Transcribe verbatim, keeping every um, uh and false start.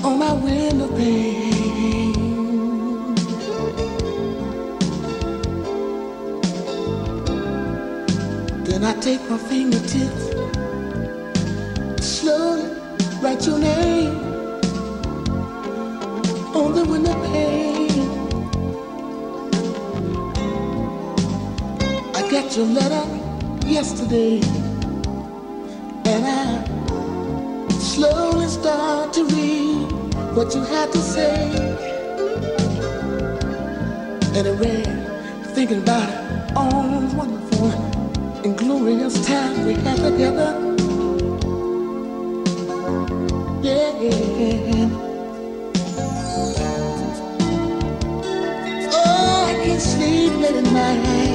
on my window pane. Then I take my fingertips, slowly write your name on the window pane. I got your letter yesterday, and I slowly start to read what you had to say. And it read, thinking about it, all the wonderful and glorious time we had together. Yeah. Oh, I can't sleep late at night,